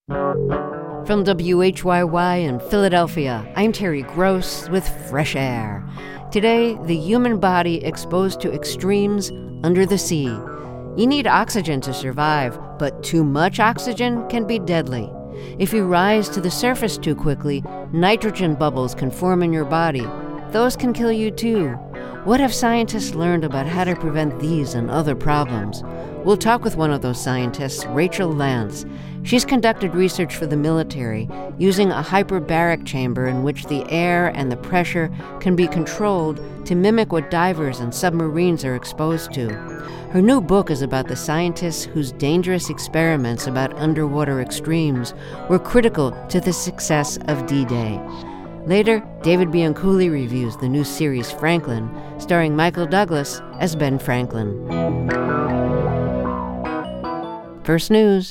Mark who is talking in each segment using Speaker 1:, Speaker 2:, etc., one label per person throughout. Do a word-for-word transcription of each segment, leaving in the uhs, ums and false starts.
Speaker 1: From W H Y Y in Philadelphia, I'm Terry Gross with Fresh Air. Today, the human body exposed to extremes under the sea. You need oxygen to survive, but too much oxygen can be deadly. If you rise to the surface too quickly, nitrogen bubbles can form in your body. Those can kill you too. What have scientists learned about how to prevent these and other problems? We'll talk with one of those scientists, Rachel Lance. She's conducted research for the military using a hyperbaric chamber in which the air and the pressure can be controlled to mimic what divers and submarines are exposed to. Her new book is about the scientists whose dangerous experiments about underwater extremes were critical to the success of D-Day. Later, David Bianculli reviews the new series Franklin, starring Michael Douglas as Ben Franklin. First News.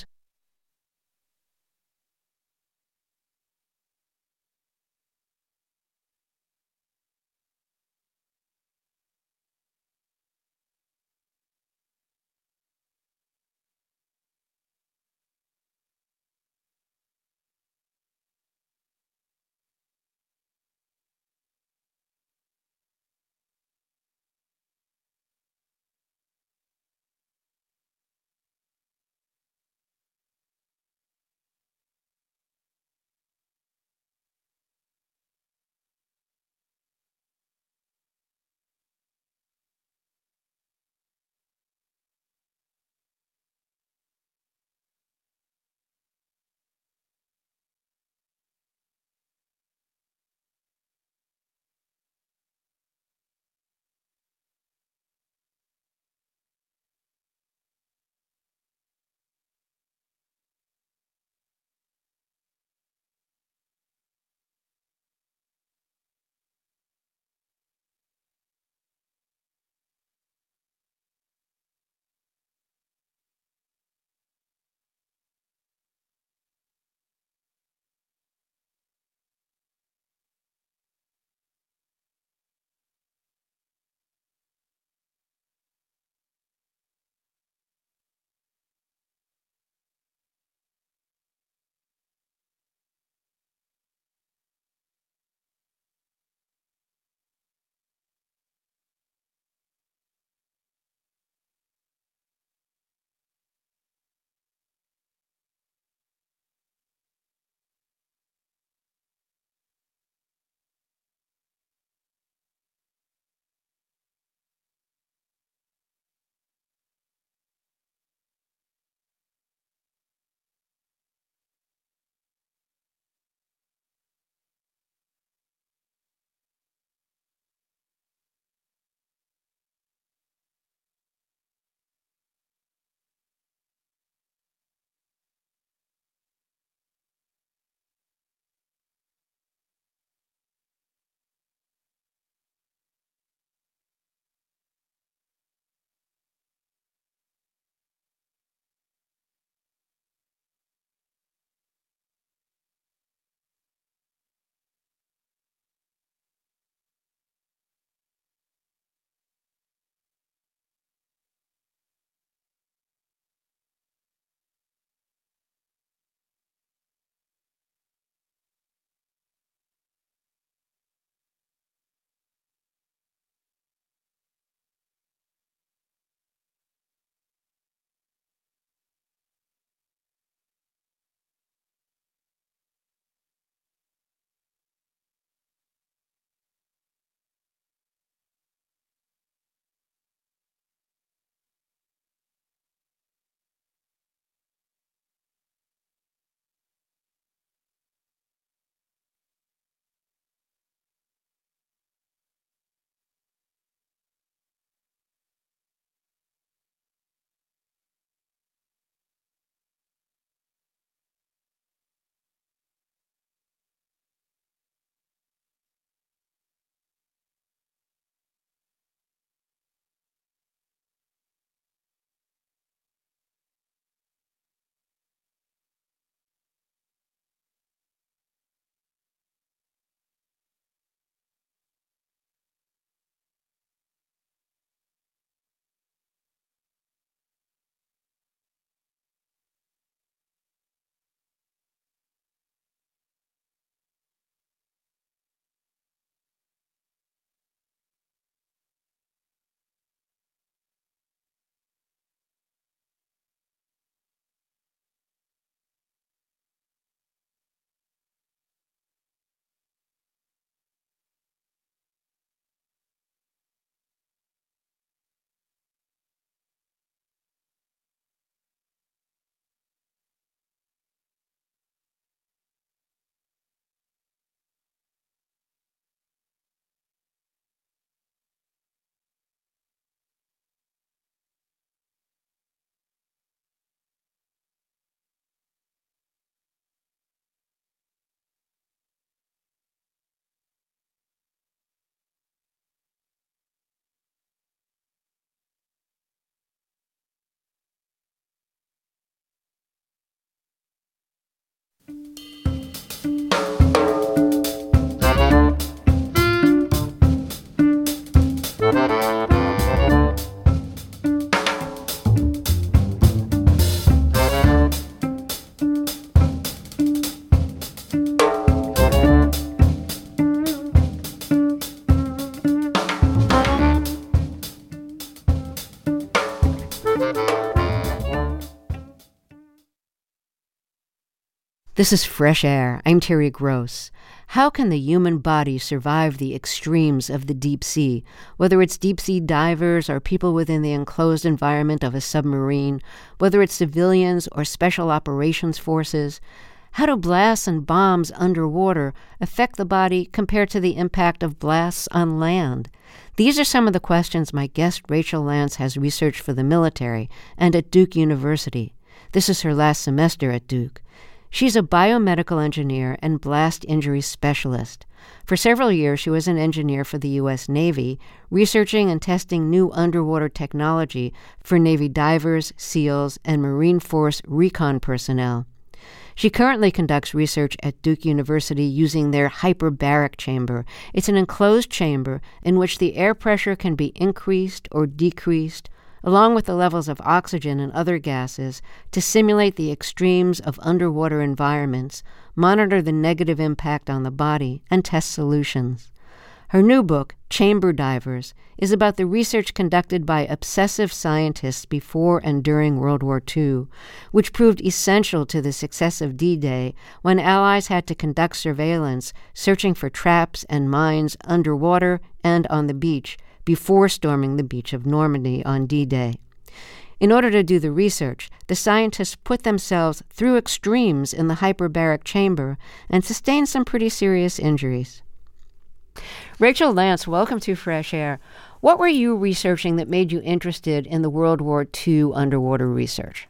Speaker 1: This is Fresh Air. I'm Terry Gross. How can the human body survive the extremes of the deep sea, whether it's deep-sea divers or people within the enclosed environment of a submarine, whether it's civilians or special operations forces? How do blasts and bombs underwater affect the body compared to the impact of blasts on land? These are some of the questions my guest Rachel Lance has researched for the military and at Duke University. This is her last semester at Duke. She's a biomedical engineer and blast injury specialist. For several years, she was an engineer for the U S Navy, researching and testing new underwater technology for Navy divers, SEALs, and Marine Force recon personnel. She currently conducts research at Duke University using their hyperbaric chamber. It's an enclosed chamber in which the air pressure can be increased or decreased, along with the levels of oxygen and other gases, to simulate the extremes of underwater environments, monitor the negative impact on the body, and test solutions. Her new book, Chamber Divers, is about the research conducted by obsessive scientists before and during World War Two, which proved essential to the success of D-Day when Allies had to conduct surveillance, searching for traps and mines underwater and on the beach, before storming the beach of Normandy on D-Day. In order to do the research, the scientists put themselves through extremes in the hyperbaric chamber and sustained some pretty serious injuries. Rachel Lance, welcome to Fresh Air. What were you researching that made you interested in the World War Two underwater research?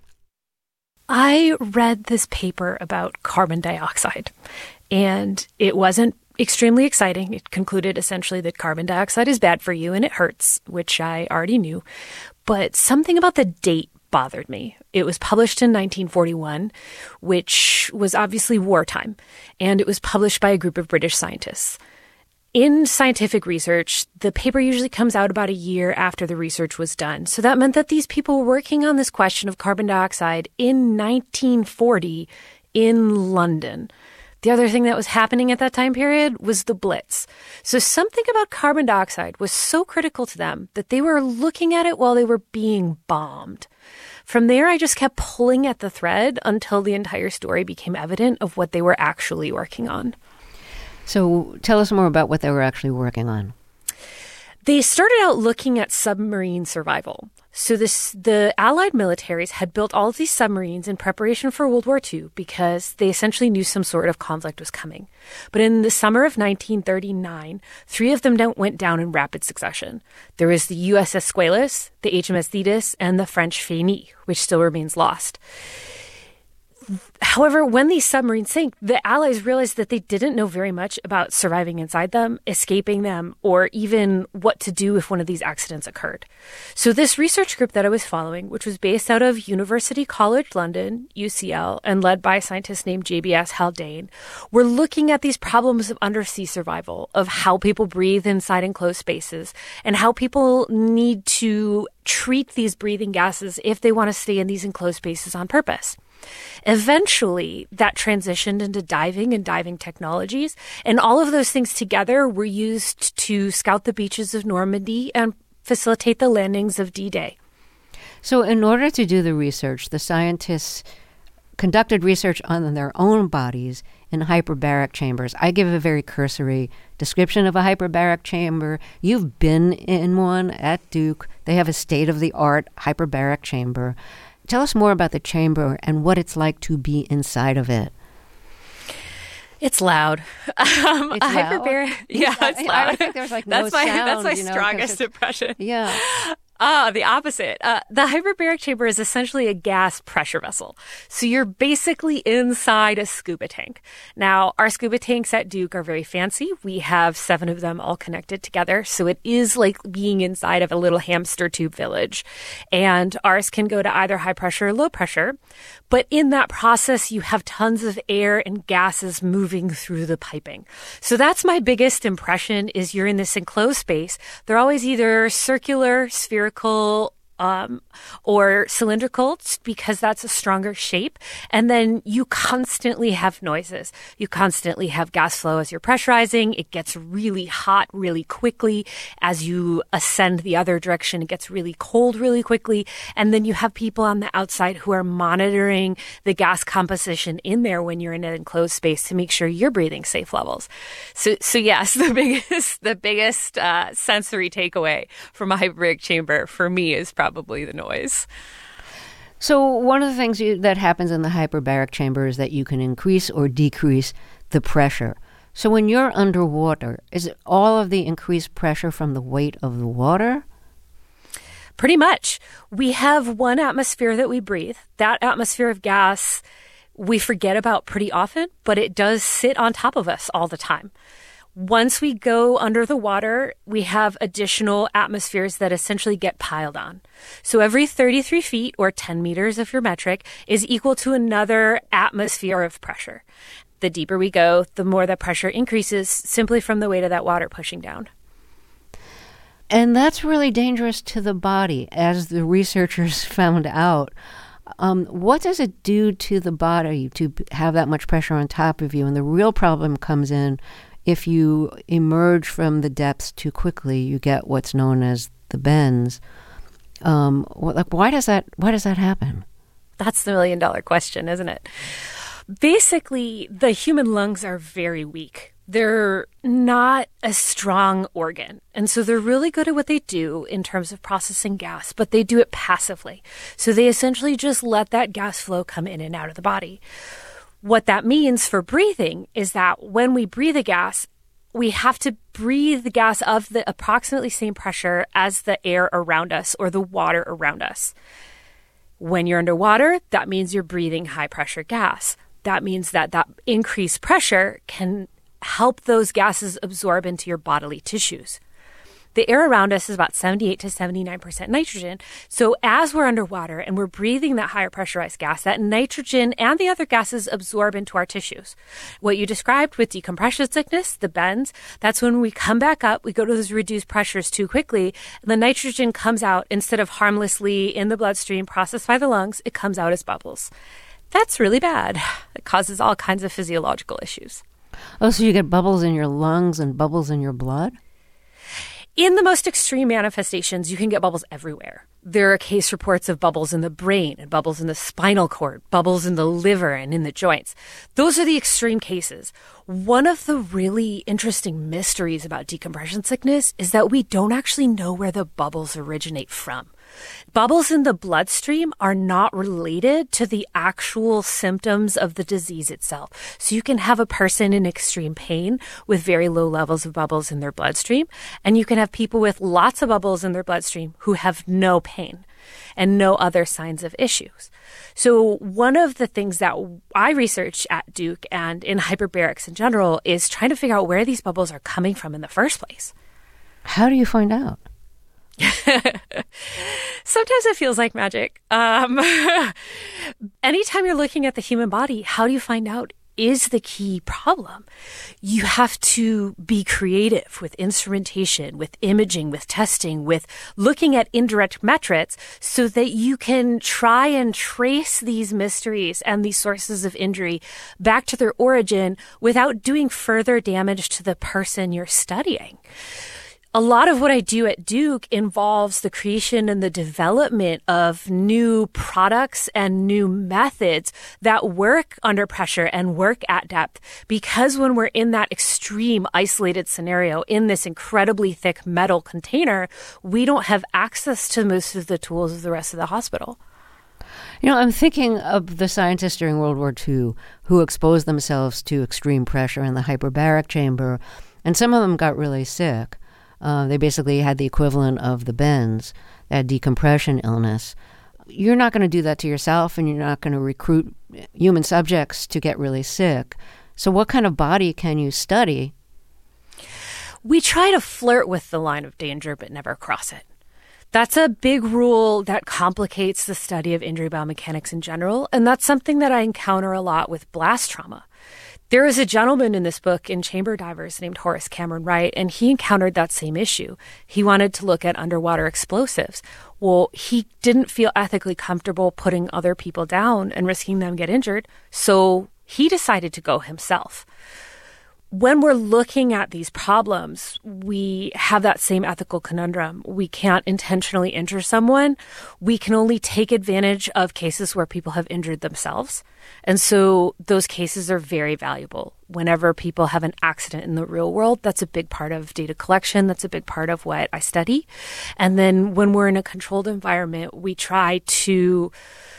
Speaker 2: I read this paper about carbon dioxide, and it wasn't extremely exciting. It concluded essentially that carbon dioxide is bad for you and it hurts, which I already knew. But something about the date bothered me. It was published in nineteen forty-one, which was obviously wartime, and it was published by a group of British scientists. In scientific research, the paper usually comes out about a year after the research was done. So that meant that these people were working on this question of carbon dioxide in nineteen forty in London. The other thing that was happening at that time period was the Blitz. So something about carbon dioxide was so critical to them that they were looking at it while they were being bombed. From there, I just kept pulling at the thread until the entire story became evident of what they were actually working on.
Speaker 1: So tell us more about what they were actually working on.
Speaker 2: They started out looking at submarine survival. So this, the Allied militaries had built all of these submarines in preparation for World War Two because they essentially knew some sort of conflict was coming. But in the summer of nineteen thirty-nine, three of them went down in rapid succession. There was the U S S Esquelles, the H M S Thetis, and the French Fénis, which still remains lost. However, when these submarines sank, the Allies realized that they didn't know very much about surviving inside them, escaping them, or even what to do if one of these accidents occurred. So this research group that I was following, which was based out of University College London, U C L, and led by a scientist named J B S Haldane, were looking at these problems of undersea survival, of how people breathe inside enclosed spaces, and how people need to treat these breathing gases if they want to stay in these enclosed spaces on purpose. Eventually, that transitioned into diving and diving technologies, and all of those things together were used to scout the beaches of Normandy and facilitate the landings of D-Day.
Speaker 1: So in order to do the research, the scientists conducted research on their own bodies in hyperbaric chambers. I give a very cursory description of a hyperbaric chamber. You've been in one at Duke. They have a state-of-the-art hyperbaric chamber. Tell us more about the chamber and what it's like to be inside of it.
Speaker 2: It's loud. Um,
Speaker 1: it's loud?
Speaker 2: Hyperbaric, yeah, it's loud.
Speaker 1: I, I think there's like
Speaker 2: that's
Speaker 1: no
Speaker 2: my,
Speaker 1: sound.
Speaker 2: That's my
Speaker 1: you know,
Speaker 2: strongest impression.
Speaker 1: Yeah.
Speaker 2: Ah, the opposite. Uh, the hyperbaric chamber is essentially a gas pressure vessel. So you're basically inside a scuba tank. Now, our scuba tanks at Duke are very fancy. We have seven of them all connected together. So it is like being inside of a little hamster tube village. And ours can go to either high pressure or low pressure. But in that process, you have tons of air and gases moving through the piping. So that's my biggest impression is you're in this enclosed space. They're always either circular, spherical, um, or cylindrical because that's a stronger shape. And then you constantly have noises. You constantly have gas flow as you're pressurizing. It gets really hot really quickly. As you ascend the other direction, it gets really cold really quickly. And then you have people on the outside who are monitoring the gas composition in there when you're in an enclosed space to make sure you're breathing safe levels. So, so yes, the biggest, the biggest uh, sensory takeaway from a hyperbaric chamber for me is probably the noise.
Speaker 1: So one of the things you, that happens in the hyperbaric chamber is that you can increase or decrease the pressure. So when you're underwater, is it all of the increased pressure from the weight of the water?
Speaker 2: Pretty much. We have one atmosphere that we breathe. That atmosphere of gas we forget about pretty often, but it does sit on top of us all the time. Once we go under the water, we have additional atmospheres that essentially get piled on. So every thirty-three feet or ten meters of your metric is equal to another atmosphere of pressure. The deeper we go, the more the pressure increases simply from the weight of that water pushing down.
Speaker 1: And that's really dangerous to the body, as the researchers found out. Um, what does it do to the body to have that much pressure on top of you? And the real problem comes in if you emerge from the depths too quickly. You get what's known as the bends. Um, like, why does that? Why does that happen?
Speaker 2: That's the million dollar question, isn't it? Basically, the human lungs are very weak. They're not a strong organ. And so they're really good at what they do in terms of processing gas, but they do it passively. So they essentially just let that gas flow come in and out of the body. What that means for breathing is that when we breathe a gas, we have to breathe the gas of the approximately same pressure as the air around us or the water around us. When you're underwater, that means you're breathing high pressure gas. That means that that increased pressure can help those gases absorb into your bodily tissues. The air around us is about seventy-eight to seventy-nine percent nitrogen. So as we're underwater and we're breathing that higher pressurized gas, that nitrogen and the other gases absorb into our tissues. What you described with decompression sickness, the bends, that's when we come back up, we go to those reduced pressures too quickly, and the nitrogen comes out instead of harmlessly in the bloodstream processed by the lungs, it comes out as bubbles. That's really bad. It causes all kinds of physiological issues.
Speaker 1: Oh, so you get bubbles in your lungs and bubbles in your blood?
Speaker 2: In the most extreme manifestations, you can get bubbles everywhere. There are case reports of bubbles in the brain and bubbles in the spinal cord, bubbles in the liver and in the joints. Those are the extreme cases. One of the really interesting mysteries about decompression sickness is that we don't actually know where the bubbles originate from. Bubbles in the bloodstream are not related to the actual symptoms of the disease itself. So you can have a person in extreme pain with very low levels of bubbles in their bloodstream, and you can have people with lots of bubbles in their bloodstream who have no pain and no other signs of issues. So one of the things that I research at Duke and in hyperbarics in general is trying to figure out where these bubbles are coming from in the first place.
Speaker 1: How do you find out?
Speaker 2: Sometimes it feels like magic. Um, anytime you're looking at the human body, how do you find out is the key problem? You have to be creative with instrumentation, with imaging, with testing, with looking at indirect metrics so that you can try and trace these mysteries and these sources of injury back to their origin without doing further damage to the person you're studying. A lot of what I do at Duke involves the creation and the development of new products and new methods that work under pressure and work at depth. Because when we're in that extreme isolated scenario in this incredibly thick metal container, we don't have access to most of the tools of the rest of the hospital.
Speaker 1: You know, I'm thinking of the scientists during World War Two who exposed themselves to extreme pressure in the hyperbaric chamber, and some of them got really sick. Uh, they basically had the equivalent of the bends, that decompression illness. You're not going to do that to yourself, and you're not going to recruit human subjects to get really sick. So what kind of body can you study?
Speaker 2: We try to flirt with the line of danger, but never cross it. That's a big rule that complicates the study of injury biomechanics in general, and that's something that I encounter a lot with blast trauma. There was a gentleman in this book in Chamber Divers named Horace Cameron Wright, and he encountered that same issue. He wanted to look at underwater explosives. Well, he didn't feel ethically comfortable putting other people down and risking them get injured, so he decided to go himself. When we're looking at these problems, we have that same ethical conundrum. We can't intentionally injure someone. We can only take advantage of cases where people have injured themselves. And so those cases are very valuable. Whenever people have an accident in the real world, that's a big part of data collection. That's a big part of what I study. And then when we're in a controlled environment, we try to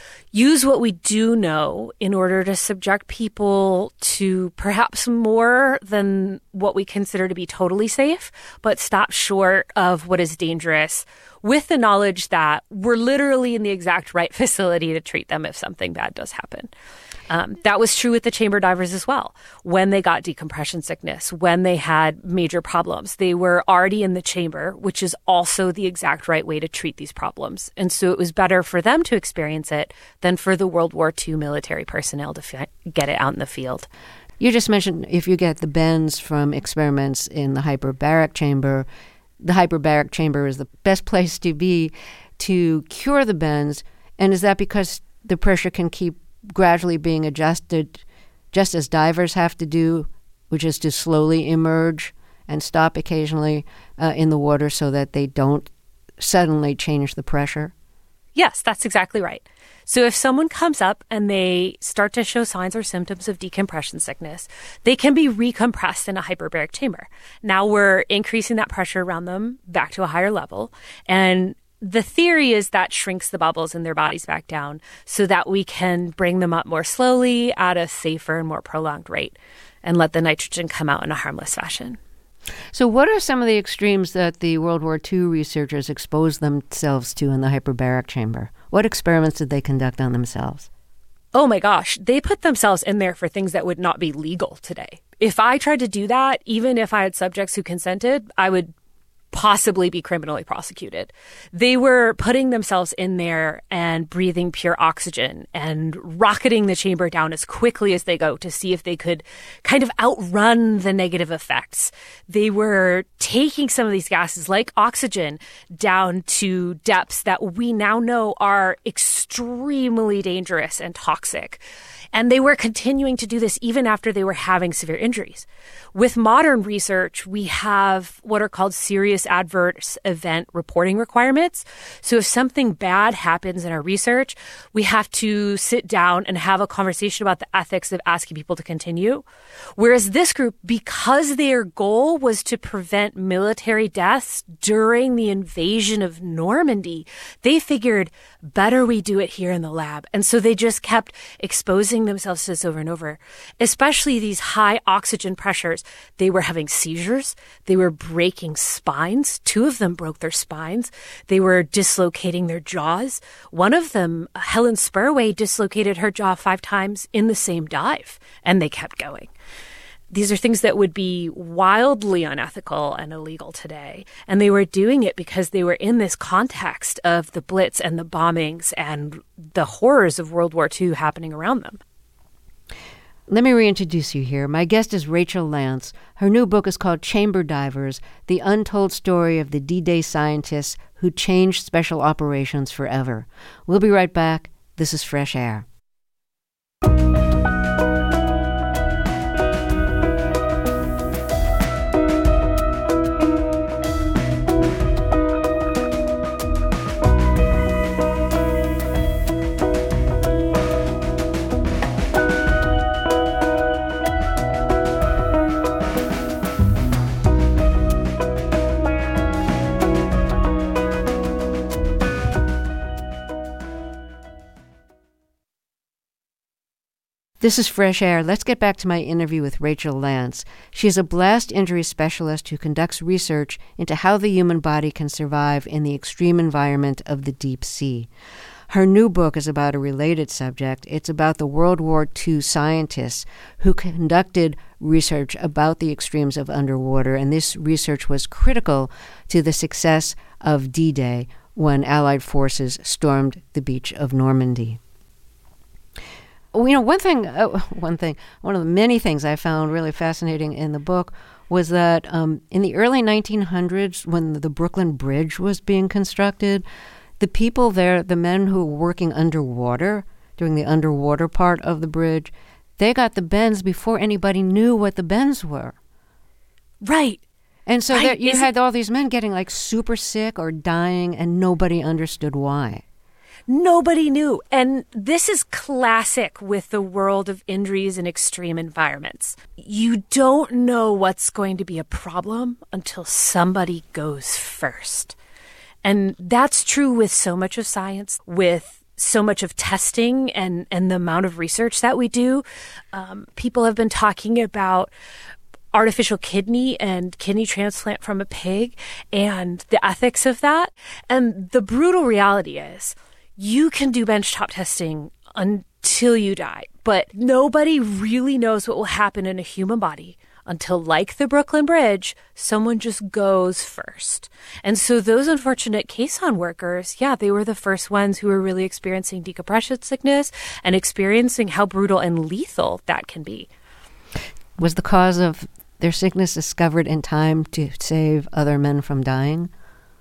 Speaker 2: use what we do know in order to subject people to perhaps more than what we consider to be totally safe, but stop short of what is dangerous, with the knowledge that we're literally in the exact right facility to treat them if something bad does happen. Um, that was true with the chamber divers as well. When they got decompression sickness, when they had major problems, they were already in the chamber, which is also the exact right way to treat these problems. And so it was better for them to experience it than for the World War Two military personnel to fi- get it out in the field.
Speaker 1: You just mentioned if you get the bends from experiments in the hyperbaric chamber, the hyperbaric chamber is the best place to be to cure the bends. And is that because the pressure can keep gradually being adjusted, just as divers have to do, which is to slowly emerge and stop occasionally uh, in the water so that they don't suddenly change the pressure?
Speaker 2: Yes, that's exactly right. So if someone comes up and they start to show signs or symptoms of decompression sickness, they can be recompressed in a hyperbaric chamber. Now we're increasing that pressure around them back to a higher level, and the theory is that shrinks the bubbles in their bodies back down so that we can bring them up more slowly at a safer and more prolonged rate and let the nitrogen come out in a harmless fashion.
Speaker 1: So what are some of the extremes that the World War Two researchers exposed themselves to in the hyperbaric chamber? What experiments did they conduct on themselves?
Speaker 2: Oh my gosh, they put themselves in there for things that would not be legal today. If I tried to do that, even if I had subjects who consented, I would possibly be criminally prosecuted. They were putting themselves in there and breathing pure oxygen and rocketing the chamber down as quickly as they go to see if they could kind of outrun the negative effects. They were taking some of these gases like oxygen down to depths that we now know are extremely dangerous and toxic. And they were continuing to do this even after they were having severe injuries. With modern research, we have what are called serious adverse event reporting requirements. So if something bad happens in our research, we have to sit down and have a conversation about the ethics of asking people to continue. Whereas this group, because their goal was to prevent military deaths during the invasion of Normandy, they figured, better we do it here in the lab. And so they just kept exposing themselves to this over and over, especially these high oxygen pressures. They were having seizures. They were breaking spines. Two of them broke their spines. They were dislocating their jaws. One of them, Helen Spurway, dislocated her jaw five times in the same dive, and they kept going. These are things that would be wildly unethical and illegal today. And they were doing it because they were in this context of the Blitz and the bombings and the horrors of World War Two happening around them.
Speaker 1: Let me reintroduce you here. My guest is Rachel Lance. Her new book is called Chamber Divers, The Untold Story of the D-Day Scientists Who Changed Special Operations Forever. We'll be right back. This is Fresh Air. This is Fresh Air. Let's get back to my interview with Rachel Lance. She is a blast injury specialist who conducts research into how the human body can survive in the extreme environment of the deep sea. Her new book is about a related subject. It's about the World War Two scientists who conducted research about the extremes of underwater, and this research was critical to the success of D-Day when Allied forces stormed the beach of Normandy. you know, one thing, uh, one thing, one of the many things I found really fascinating in the book was that um, in the early nineteen hundreds, when the Brooklyn Bridge was being constructed, the people there, the men who were working underwater, doing the underwater part of the bridge, they got the bends before anybody knew what the bends were.
Speaker 2: Right.
Speaker 1: And so
Speaker 2: right.
Speaker 1: there, you
Speaker 2: Is
Speaker 1: had
Speaker 2: it-
Speaker 1: all these men getting like super sick or dying, and nobody understood why.
Speaker 2: Nobody knew. And this is classic with the world of injuries in extreme environments. You don't know what's going to be a problem until somebody goes first. And that's true with so much of science, with so much of testing and, and the amount of research that we do. Um, people have been talking about artificial kidney and kidney transplant from a pig and the ethics of that. And the brutal reality is, you can do benchtop testing until you die, but nobody really knows what will happen in a human body until, like the Brooklyn Bridge, someone just goes first. And so those unfortunate caisson workers, yeah, they were the first ones who were really experiencing decompression sickness and experiencing how brutal and lethal that can be.
Speaker 1: Was the cause of their sickness discovered in time to save other men from dying?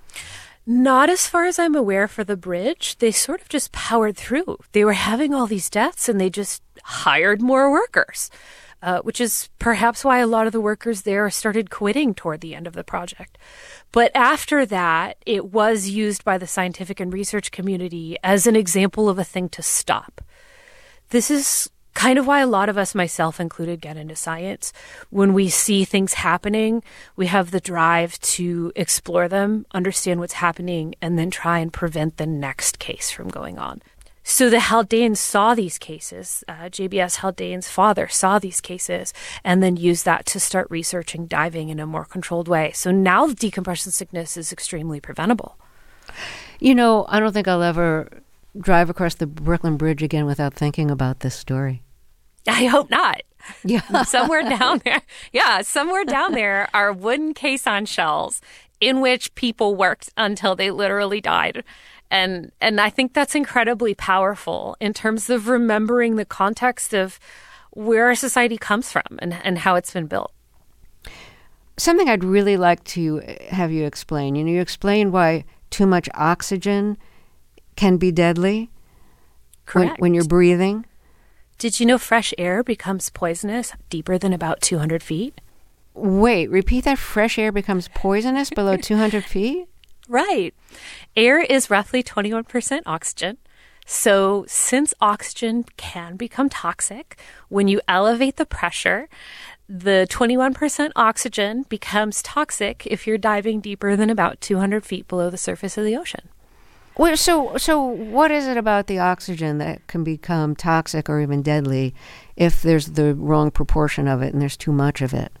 Speaker 2: Not as far as I'm aware for the bridge. They sort of just powered through. They were having all these deaths and they just hired more workers, uh, which is perhaps why a lot of the workers there started quitting toward the end of the project. But after that, it was used by the scientific and research community as an example of a thing to stop. This is kind of why a lot of us, myself included, get into science. When we see things happening, we have the drive to explore them, understand what's happening, and then try and prevent the next case from going on. So the Haldanes saw these cases. Uh, J B S Haldane's father saw these cases and then used that to start researching diving in a more controlled way. So now decompression sickness is extremely preventable.
Speaker 1: You know, I don't think I'll ever drive across the Brooklyn Bridge again without thinking about this story.
Speaker 2: I hope not.
Speaker 1: Yeah.
Speaker 2: Somewhere down there. Yeah, somewhere down there are wooden caisson shells in which people worked until they literally died. And and I think that's incredibly powerful in terms of remembering the context of where our society comes from and, and how it's been built.
Speaker 1: Something I'd really like to have you explain. You know, you explain why too much oxygen can be deadly.
Speaker 2: Correct.
Speaker 1: When, when you're breathing.
Speaker 2: Did you know fresh air becomes poisonous deeper than about two hundred feet?
Speaker 1: Wait, repeat that. Fresh air becomes poisonous below two hundred feet?
Speaker 2: Right. Air is roughly twenty-one percent oxygen. So since oxygen can become toxic, when you elevate the pressure, the twenty-one percent oxygen becomes toxic if you're diving deeper than about two hundred feet below the surface of the ocean.
Speaker 1: Well, so so what is it about the oxygen that can become toxic or even deadly if there's the wrong proportion of it and there's too much of it?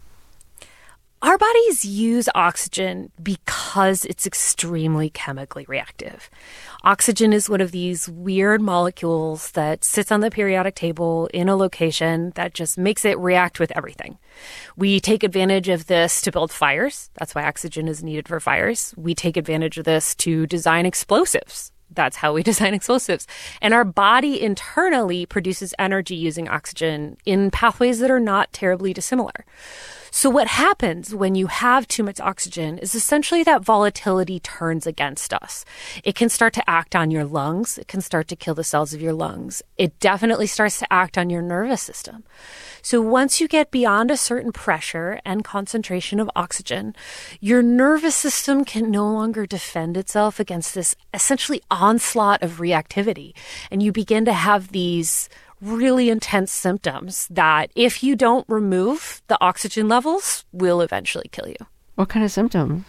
Speaker 2: Our bodies use oxygen because it's extremely chemically reactive. Oxygen is one of these weird molecules that sits on the periodic table in a location that just makes it react with everything. We take advantage of this to build fires. That's why oxygen is needed for fires. We take advantage of this to design explosives. That's how we design explosives. And our body internally produces energy using oxygen in pathways that are not terribly dissimilar. So what happens when you have too much oxygen is essentially that volatility turns against us. It can start to act on your lungs. It can start to kill the cells of your lungs. It definitely starts to act on your nervous system. So once you get beyond a certain pressure and concentration of oxygen, your nervous system can no longer defend itself against this essentially onslaught of reactivity. And you begin to have these really intense symptoms that, if you don't remove the oxygen levels, will eventually kill you.
Speaker 1: What kind of symptoms?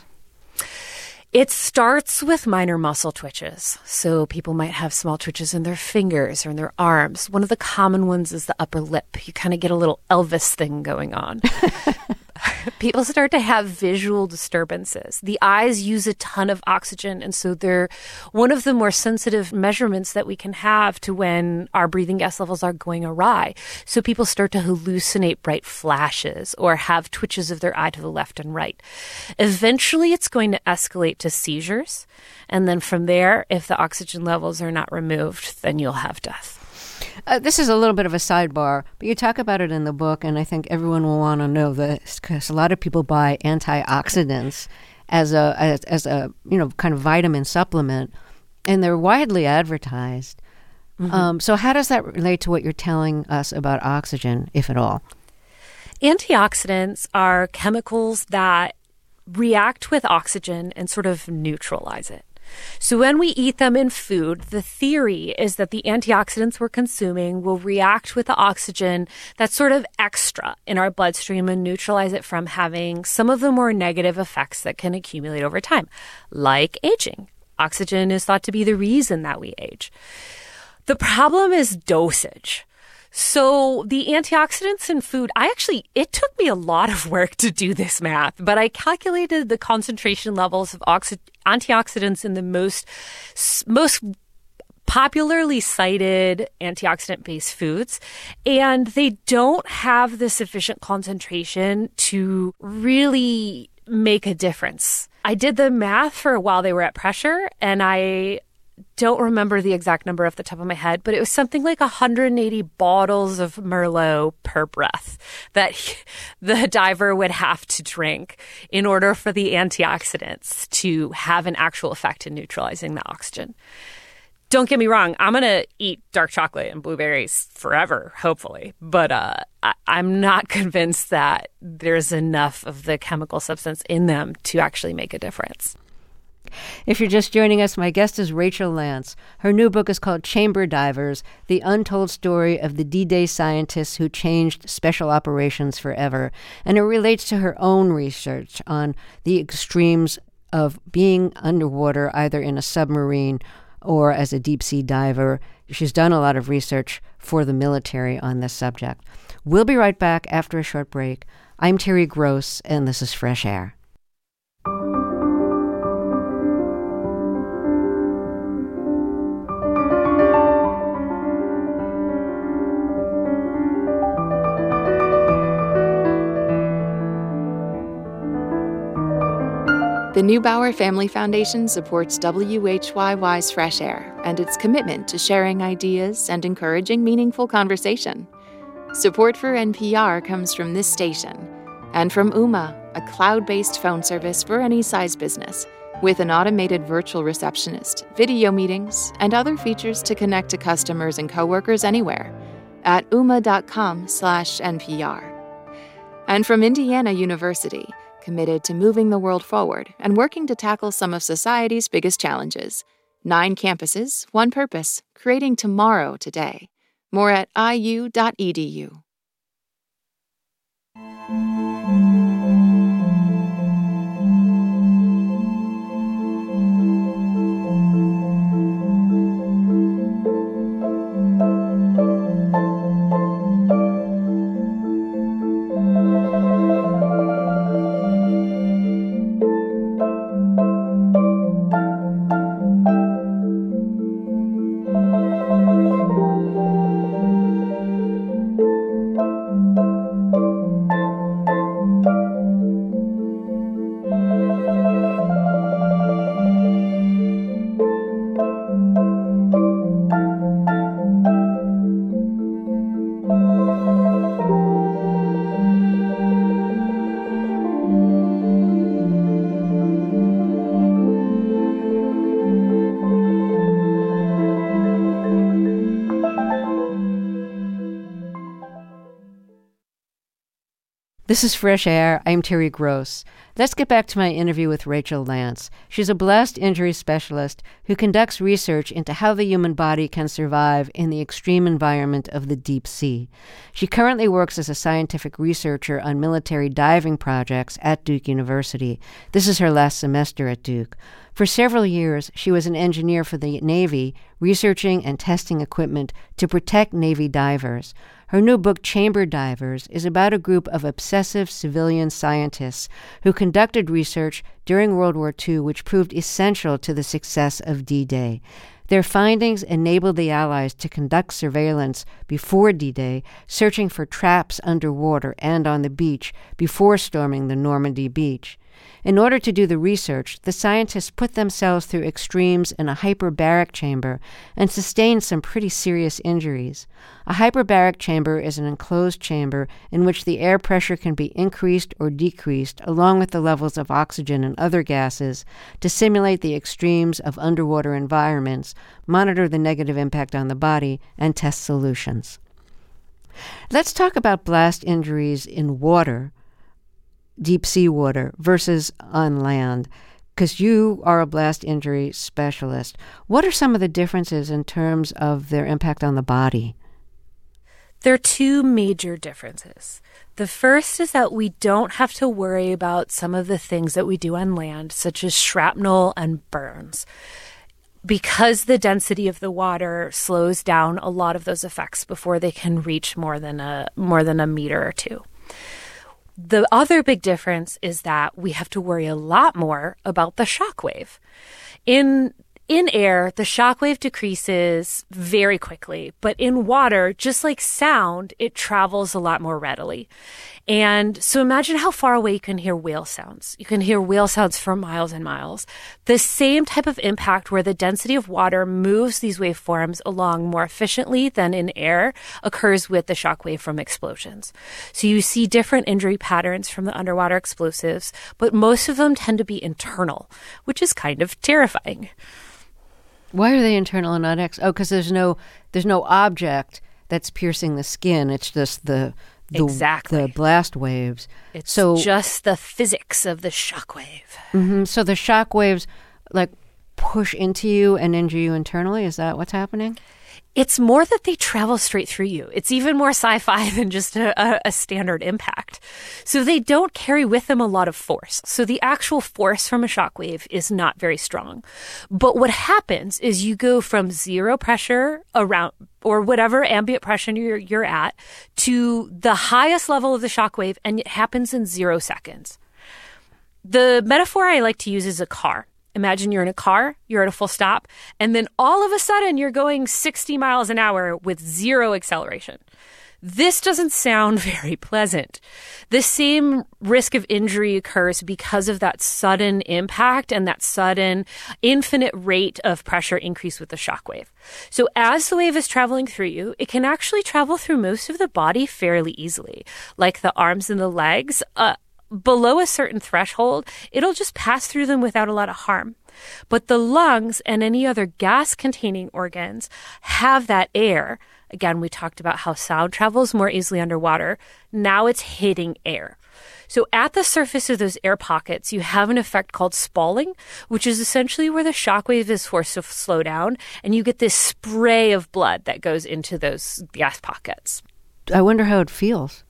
Speaker 2: It starts with minor muscle twitches. So people might have small twitches in their fingers or in their arms. One of the common ones is the upper lip. You kind of get a little Elvis thing going on. People start to have visual disturbances. The eyes use a ton of oxygen, and so they're one of the more sensitive measurements that we can have to when our breathing gas levels are going awry. So people start to hallucinate bright flashes or have twitches of their eye to the left and right. Eventually, it's going to escalate to seizures, and then from there, if the oxygen levels are not removed, then you'll have death.
Speaker 1: Uh, this is a little bit of a sidebar, but you talk about it in the book, and I think everyone will want to know this because a lot of people buy antioxidants as a as, as a you know kind of vitamin supplement, and they're widely advertised. Mm-hmm. Um, so how does that relate to what you're telling us about oxygen, if at all?
Speaker 2: Antioxidants are chemicals that react with oxygen and sort of neutralize it. So when we eat them in food, the theory is that the antioxidants we're consuming will react with the oxygen that's sort of extra in our bloodstream and neutralize it from having some of the more negative effects that can accumulate over time, like aging. Oxygen is thought to be the reason that we age. The problem is dosage. So the antioxidants in food, I actually, it took me a lot of work to do this math, but I calculated the concentration levels of oxi- antioxidants in the most, most popularly cited antioxidant-based foods, and they don't have the sufficient concentration to really make a difference. I did the math for while they were at pressure, and I don't remember the exact number off the top of my head, but it was something like one hundred eighty bottles of Merlot per breath that he, the diver would have to drink in order for the antioxidants to have an actual effect in neutralizing the oxygen. Don't get me wrong, I'm going to eat dark chocolate and blueberries forever, hopefully, but uh, I, I'm not convinced that there's enough of the chemical substance in them to actually make a difference.
Speaker 1: If you're just joining us, my guest is Rachel Lance. Her new book is called Chamber Divers, The Untold Story of the D-Day Scientists Who Changed Special Operations Forever. And it relates to her own research on the extremes of being underwater, either in a submarine or as a deep-sea diver. She's done a lot of research for the military on this subject. We'll be right back after a short break. I'm Terry Gross, and this is Fresh Air.
Speaker 3: The Neubauer Family Foundation supports W H Y Y's Fresh Air and its commitment to sharing ideas and encouraging meaningful conversation. Support for N P R comes from this station and from Ooma, a cloud-based phone service for any size business, with an automated virtual receptionist, video meetings, and other features to connect to customers and coworkers anywhere at ooma.com slash NPR. And from Indiana University, committed to moving the world forward and working to tackle some of society's biggest challenges. Nine campuses, one purpose, creating tomorrow today. More at I U dot E D U.
Speaker 1: This is Fresh Air. I'm Terry Gross. Let's get back to my interview with Rachel Lance. She's a blast injury specialist who conducts research into how the human body can survive in the extreme environment of the deep sea. She currently works as a scientific researcher on military diving projects at Duke University. This is her last semester at Duke. For several years, she was an engineer for the Navy, researching and testing equipment to protect Navy divers. Her new book, Chamber Divers, is about a group of obsessive civilian scientists who conducted research during World War Two which proved essential to the success of D-Day. Their findings enabled the Allies to conduct surveillance before D-Day, searching for traps underwater and on the beach before storming the Normandy beach. In order to do the research, the scientists put themselves through extremes in a hyperbaric chamber and sustained some pretty serious injuries. A hyperbaric chamber is an enclosed chamber in which the air pressure can be increased or decreased along with the levels of oxygen and other gases to simulate the extremes of underwater environments, monitor the negative impact on the body, and test solutions. Let's talk about blast injuries in water, deep sea water, versus on land, because you are a blast injury specialist. What are some of the differences in terms of their impact on the body?
Speaker 2: There are two major differences. The first is that we don't have to worry about some of the things that we do on land, such as shrapnel and burns. Because the density of the water slows down a lot of those effects before they can reach more than a more than a meter or two. The other big difference is that we have to worry a lot more about the shock wave. In In air, the shock wave decreases very quickly, but in water, just like sound, it travels a lot more readily. And so imagine how far away you can hear whale sounds. You can hear whale sounds for miles and miles. The same type of impact where the density of water moves these waveforms along more efficiently than in air occurs with the shock wave from explosions. So you see different injury patterns from the underwater explosives, but most of them tend to be internal, which is kind of terrifying.
Speaker 1: Why are they internal and not ex? Oh, because there's no there's no object that's piercing the skin. It's just the the,
Speaker 2: exactly.
Speaker 1: the blast waves.
Speaker 2: It's
Speaker 1: so,
Speaker 2: just the physics of the shock wave.
Speaker 1: Mm-hmm, so the shock waves like push into you and injure you internally. Is that what's happening?
Speaker 2: It's more that they travel straight through you. It's even more sci-fi than just a, a, a standard impact. So they don't carry with them a lot of force. So the actual force from a shockwave is not very strong. But what happens is you go from zero pressure around or whatever ambient pressure you're, you're at to the highest level of the shockwave, and it happens in zero seconds. The metaphor I like to use is a car. Imagine you're in a car, you're at a full stop, and then all of a sudden you're going sixty miles an hour with zero acceleration. This doesn't sound very pleasant. The same risk of injury occurs because of that sudden impact and that sudden infinite rate of pressure increase with the shockwave. So as the wave is traveling through you, it can actually travel through most of the body fairly easily, like the arms and the legs. Uh, Below a certain threshold, it'll just pass through them without a lot of harm. But the lungs and any other gas-containing organs have that air. Again, we talked about how sound travels more easily underwater. Now it's hitting air. So at the surface of those air pockets, you have an effect called spalling, which is essentially where the shockwave is forced to slow down, and you get this spray of blood that goes into those gas pockets.
Speaker 1: I wonder how it feels.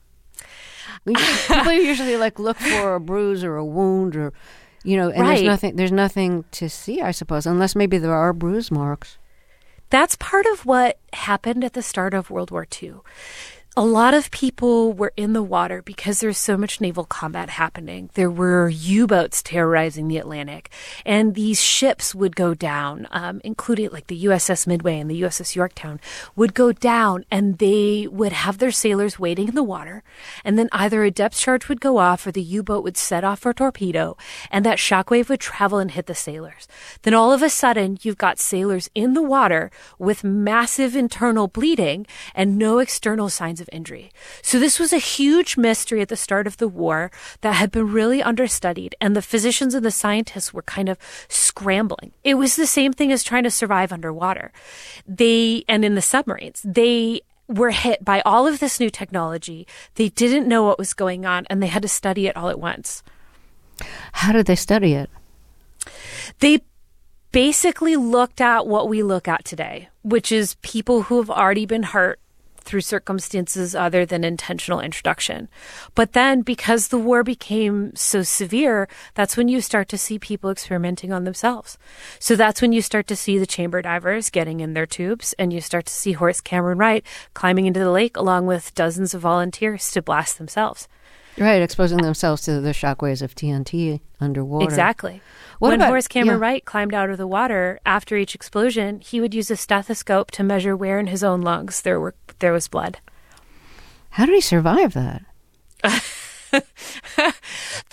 Speaker 1: People usually like look for a bruise or a wound, or you know, and
Speaker 2: right.
Speaker 1: there's nothing. There's nothing to see, I suppose, unless maybe there are bruise marks.
Speaker 2: That's part of what happened at the start of World War Two. A lot of people were in the water because there's so much naval combat happening. There were U-boats terrorizing the Atlantic, and these ships would go down, um, including like the U S S Midway and the U S S Yorktown, would go down, and they would have their sailors waiting in the water, and then either a depth charge would go off or the U-boat would set off a torpedo, and that shockwave would travel and hit the sailors. Then all of a sudden, you've got sailors in the water with massive internal bleeding and no external signs of injury. So this was a huge mystery at the start of the war that had been really understudied, and the physicians and the scientists were kind of scrambling. It was the same thing as trying to survive underwater. They, and in the submarines, they were hit by all of this new technology. They didn't know what was going on, and they had to study it all at once.
Speaker 1: How did they study it?
Speaker 2: They basically looked at what we look at today, which is people who have already been hurt through circumstances other than intentional introduction. But then because the war became so severe, that's when you start to see people experimenting on themselves. So that's when you start to see the chamber divers getting in their tubes, and you start to see Horace Cameron Wright climbing into the lake along with dozens of volunteers to blast themselves.
Speaker 1: Right, exposing themselves to the shockwaves of T N T underwater.
Speaker 2: Exactly.
Speaker 1: What
Speaker 2: when
Speaker 1: about,
Speaker 2: Horace Cameron
Speaker 1: yeah.
Speaker 2: Wright climbed out of the water after each explosion, he would use a stethoscope to measure where in his own lungs there were there was blood.
Speaker 1: How did he survive that?
Speaker 2: The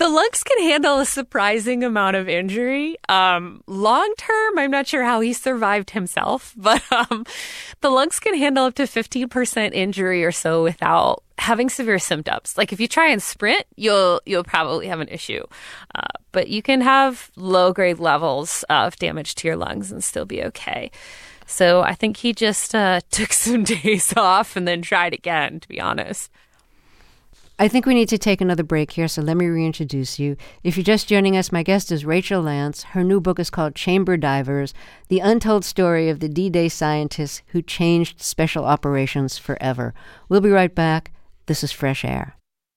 Speaker 2: The lungs can handle a surprising amount of injury. Um, long term, I'm not sure how he survived himself, but um, the lungs can handle up to fifteen percent injury or so without having severe symptoms. Like if you try and sprint, you'll you'll probably have an issue. Uh, but you can have low grade levels of damage to your lungs and still be okay. So I think he just uh, took some days off and then tried again, to be honest.
Speaker 1: I think we need to take another break here, so let me reintroduce you. If you're just joining us, my guest is Rachel Lance. Her new book is called Chamber Divers, The Untold Story of the D-Day Scientists Who Changed Special Operations Forever. We'll be right back. This is Fresh Air.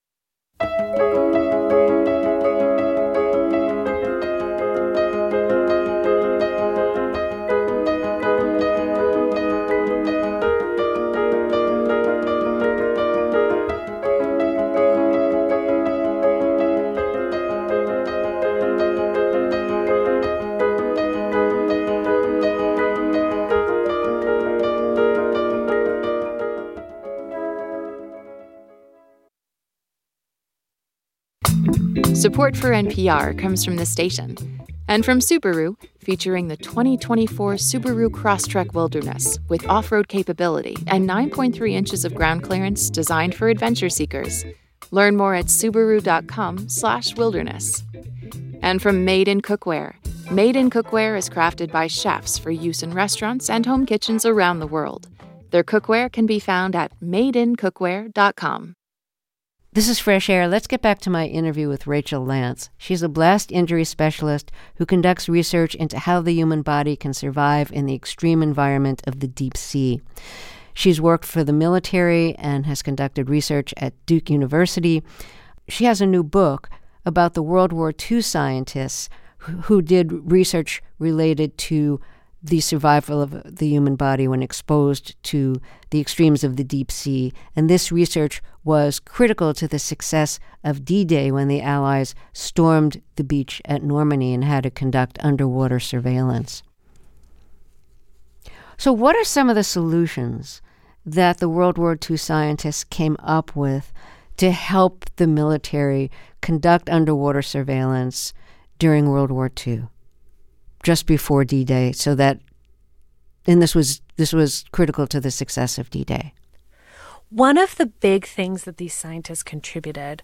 Speaker 3: Support for N P R comes from this station and from Subaru, featuring the twenty twenty-four Subaru Crosstrek Wilderness with off-road capability and nine point three inches of ground clearance designed for adventure seekers. Learn more at subaru.com slash wilderness. And from Made in Cookware. Made in Cookware is crafted by chefs for use in restaurants and home kitchens around the world. Their cookware can be found at made in cookware dot com.
Speaker 1: This is Fresh Air. Let's get back to my interview with Rachel Lance. She's a blast injury specialist who conducts research into how the human body can survive in the extreme environment of the deep sea. She's worked for the military and has conducted research at Duke University. She has a new book about the World War Two scientists who, who did research related to the survival of the human body when exposed to the extremes of the deep sea. And this research was critical to the success of D-Day when the Allies stormed the beach at Normandy and had to conduct underwater surveillance. So what are some of the solutions that the World War Two scientists came up with to help the military conduct underwater surveillance during World War Two? Just before D-Day, so that, and this was this was critical to the success of D-Day.
Speaker 2: One of the big things that these scientists contributed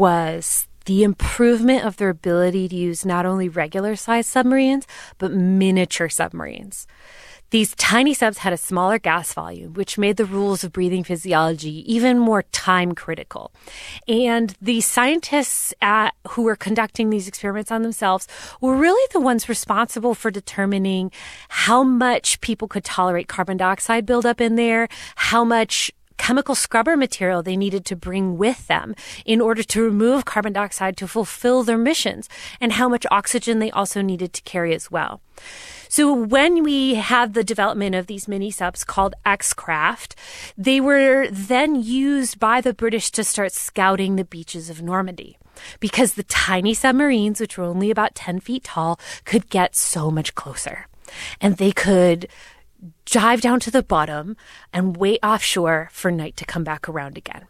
Speaker 2: was the improvement of their ability to use not only regular-sized submarines, but miniature submarines. These tiny subs had a smaller gas volume, which made the rules of breathing physiology even more time critical. And the scientists at, who were conducting these experiments on themselves were really the ones responsible for determining how much people could tolerate carbon dioxide buildup in there, how much chemical scrubber material they needed to bring with them in order to remove carbon dioxide to fulfill their missions, and how much oxygen they also needed to carry as well. So when we had the development of these mini subs called X-Craft, they were then used by the British to start scouting the beaches of Normandy, because the tiny submarines, which were only about ten feet tall, could get so much closer. And they could dive down to the bottom and wait offshore for night to come back around again.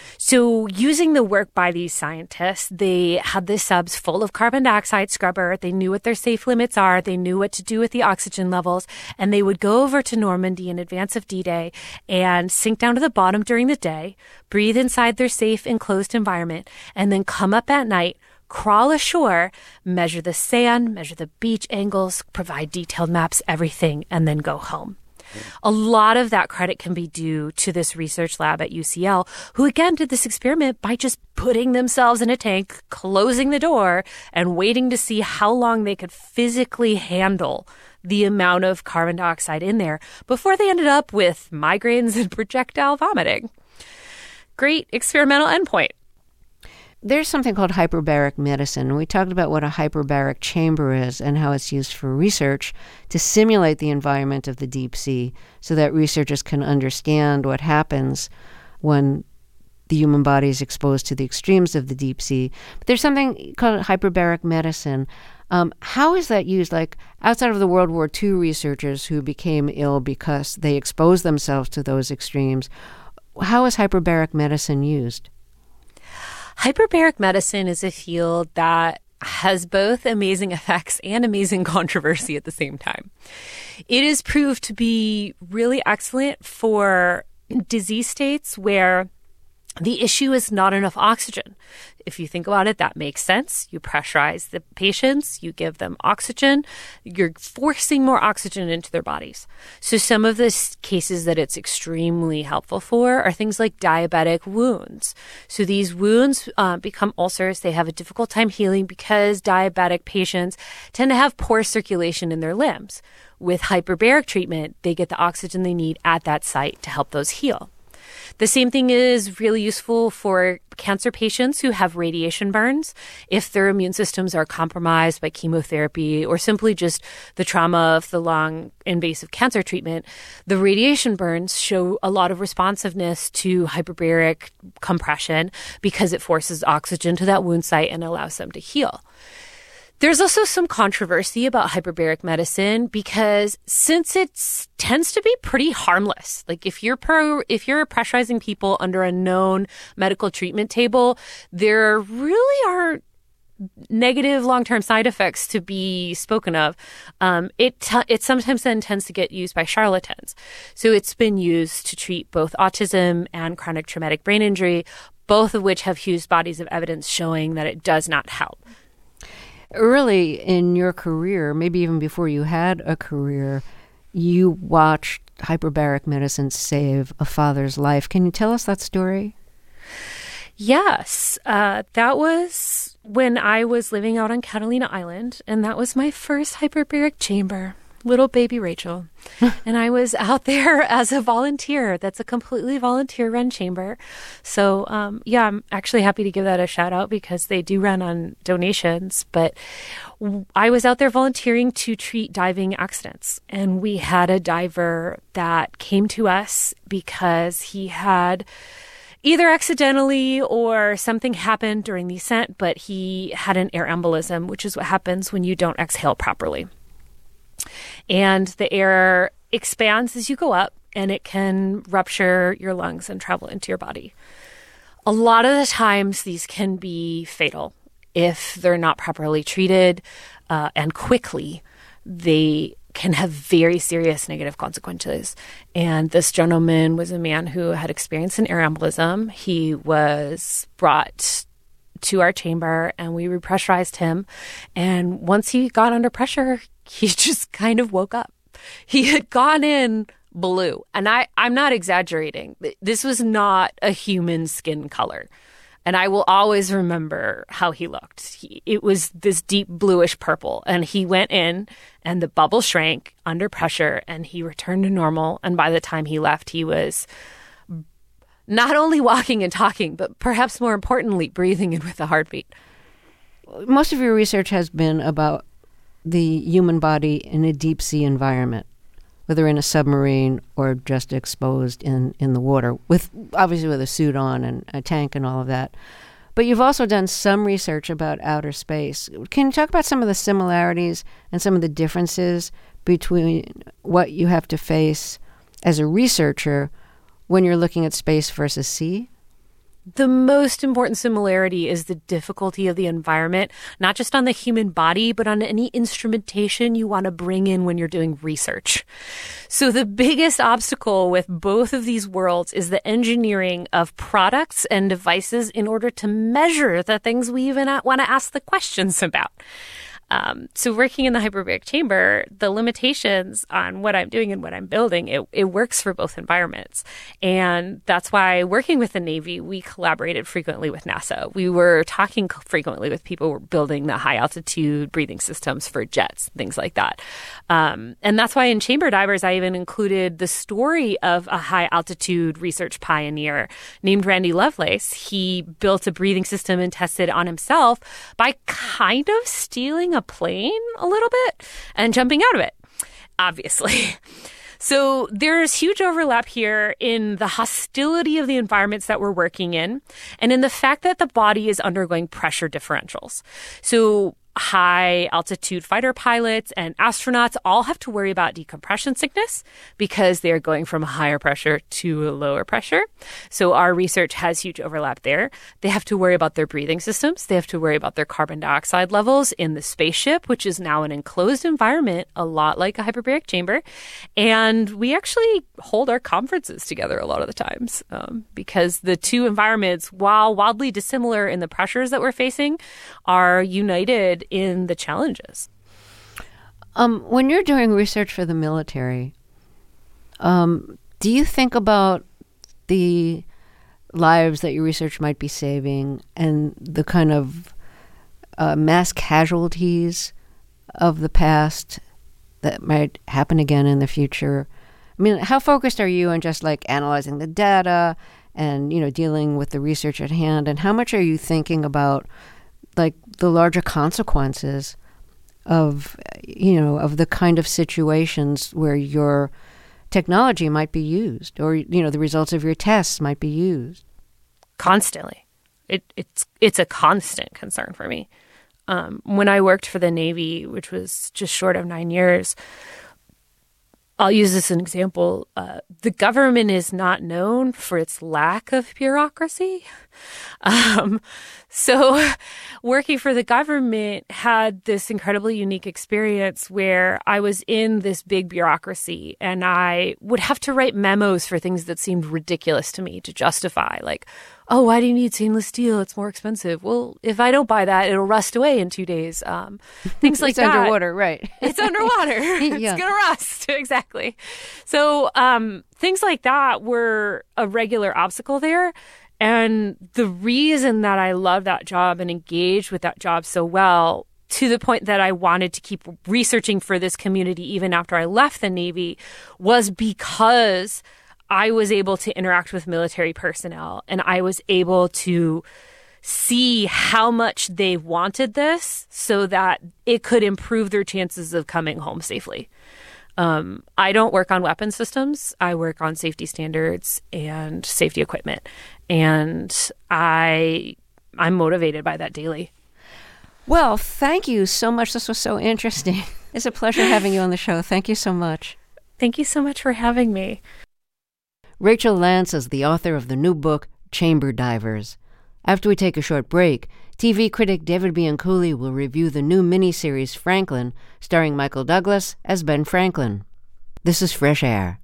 Speaker 2: So using the work by these scientists, they had the subs full of carbon dioxide scrubber. They knew what their safe limits are. They knew what to do with the oxygen levels. And they would go over to Normandy in advance of D-Day and sink down to the bottom during the day, breathe inside their safe enclosed environment, and then come up at night, crawl ashore, measure the sand, measure the beach angles, provide detailed maps, everything, and then go home. A lot of that credit can be due to this research lab at U C L, who again did this experiment by just putting themselves in a tank, closing the door, and waiting to see how long they could physically handle the amount of carbon dioxide in there before they ended up with migraines and projectile vomiting. Great experimental endpoint.
Speaker 1: There's something called hyperbaric medicine, and we talked about what a hyperbaric chamber is and how it's used for research to simulate the environment of the deep sea so that researchers can understand what happens when the human body is exposed to the extremes of the deep sea. But there's something called hyperbaric medicine. Um, how is that used? Like outside of the World War Two researchers who became ill because they exposed themselves to those extremes, how is hyperbaric medicine used?
Speaker 2: Hyperbaric medicine is a field that has both amazing effects and amazing controversy at the same time. It is proved to be really excellent for disease states where the issue is not enough oxygen. If you think about it, that makes sense. You pressurize the patients, you give them oxygen, you're forcing more oxygen into their bodies. So some of the cases that it's extremely helpful for are things like diabetic wounds. So these wounds uh, become ulcers. They have a difficult time healing because diabetic patients tend to have poor circulation in their limbs. With hyperbaric treatment, they get the oxygen they need at that site to help those heal. The same thing is really useful for cancer patients who have radiation burns. If their immune systems are compromised by chemotherapy or simply just the trauma of the long invasive cancer treatment, the radiation burns show a lot of responsiveness to hyperbaric compression because it forces oxygen to that wound site and allows them to heal. There's also some controversy about hyperbaric medicine because since it tends to be pretty harmless, like if you're pro, if you're pressurizing people under a known medical treatment table, there really aren't negative long-term side effects to be spoken of. Um, it t- it sometimes then tends to get used by charlatans. So it's been used to treat both autism and chronic traumatic brain injury, both of which have huge bodies of evidence showing that it does not help.
Speaker 1: Early in your career, maybe even before you had a career, you watched hyperbaric medicine save a father's life. Can you tell us that story?
Speaker 2: Yes. Uh, that was when I was living out on Catalina Island, and that was my first hyperbaric chamber. Little baby Rachel. And I was out there as a volunteer. That's a completely volunteer-run chamber. So, um, yeah, I'm actually happy to give that a shout-out because they do run on donations. But I was out there volunteering to treat diving accidents. And we had a diver that came to us because he had either accidentally or something happened during the ascent, but he had an air embolism, which is what happens when you don't exhale properly. And the air expands as you go up, and it can rupture your lungs and travel into your body. A lot of the times, these can be fatal. If they're not properly treated uh, and quickly, they can have very serious negative consequences. And this gentleman was a man who had experienced an air embolism. He was brought to our chamber, and we repressurized him. And once he got under pressure, he just kind of woke up. He had gone in blue. And I, I'm not exaggerating. This was not a human skin color. And I will always remember how he looked. He, it was this deep bluish purple. And he went in, and the bubble shrank under pressure, and he returned to normal. And by the time he left, he was not only walking and talking, but perhaps more importantly, breathing in with a heartbeat.
Speaker 1: Most of your research has been about the human body in a deep sea environment, whether in a submarine or just exposed in, in the water, with obviously with a suit on and a tank and all of that. But you've also done some research about outer space. Can you talk about some of the similarities and some of the differences between what you have to face as a researcher when you're looking at space versus sea?
Speaker 2: The most important similarity is the difficulty of the environment, not just on the human body, but on any instrumentation you want to bring in when you're doing research. So the biggest obstacle with both of these worlds is the engineering of products and devices in order to measure the things we even want to ask the questions about. Um, so working in the hyperbaric chamber, the limitations on what I'm doing and what I'm building, it, it works for both environments. And that's why working with the Navy, we collaborated frequently with NASA. We were talking frequently with people who were building the high altitude breathing systems for jets, things like that. Um, and that's why in Chamber Divers, I even included the story of a high altitude research pioneer named Randy Lovelace. He built a breathing system and tested on himself by kind of stealing a plane a little bit and jumping out of it, obviously. So there's huge overlap here in the hostility of the environments that we're working in and in the fact that the body is undergoing pressure differentials. So high altitude fighter pilots and astronauts all have to worry about decompression sickness because they're going from a higher pressure to a lower pressure. So our research has huge overlap there. They have to worry about their breathing systems. They have to worry about their carbon dioxide levels in the spaceship, which is now an enclosed environment, a lot like a hyperbaric chamber. And we actually hold our conferences together a lot of the times um, because the two environments, while wildly dissimilar in the pressures that we're facing, are united in the challenges.
Speaker 1: Um, when you're doing research for the military, um, do you think about the lives that your research might be saving and the kind of uh, mass casualties of the past that might happen again in the future? I mean, how focused are you on just like analyzing the data and, you know, dealing with the research at hand? And how much are you thinking about like the larger consequences of, you know, of the kind of situations where your technology might be used or, you know, the results of your tests might be used?
Speaker 2: Constantly. It, it's it's a constant concern for me. Um, when I worked for the Navy, which was just short of nine years, I'll use this as an example. Uh, the government is not known for its lack of bureaucracy. Um, so working for the government had this incredibly unique experience where I was in this big bureaucracy and I would have to write memos for things that seemed ridiculous to me to justify, like, oh, why do you need stainless steel? It's more expensive. Well, if I don't buy that, it'll rust away in two days. Um, things like
Speaker 1: it's
Speaker 2: that.
Speaker 1: It's underwater, right.
Speaker 2: It's underwater. It's
Speaker 1: yeah.
Speaker 2: going to rust. Exactly. So um, things like that were a regular obstacle there. And the reason that I love that job and engaged with that job so well, to the point that I wanted to keep researching for this community even after I left the Navy, was because I was able to interact with military personnel and I was able to see how much they wanted this so that it could improve their chances of coming home safely. Um, I don't work on weapon systems. I work on safety standards and safety equipment. And I, I'm motivated by that daily.
Speaker 1: Well, thank you so much. This was so interesting. It's a pleasure having you on the show. Thank you so much.
Speaker 2: Thank you so much for having me.
Speaker 1: Rachel Lance is the author of the new book, Chamber Divers. After we take a short break, T V critic David Bianculli will review the new miniseries Franklin, starring Michael Douglas as Ben Franklin. This is Fresh Air.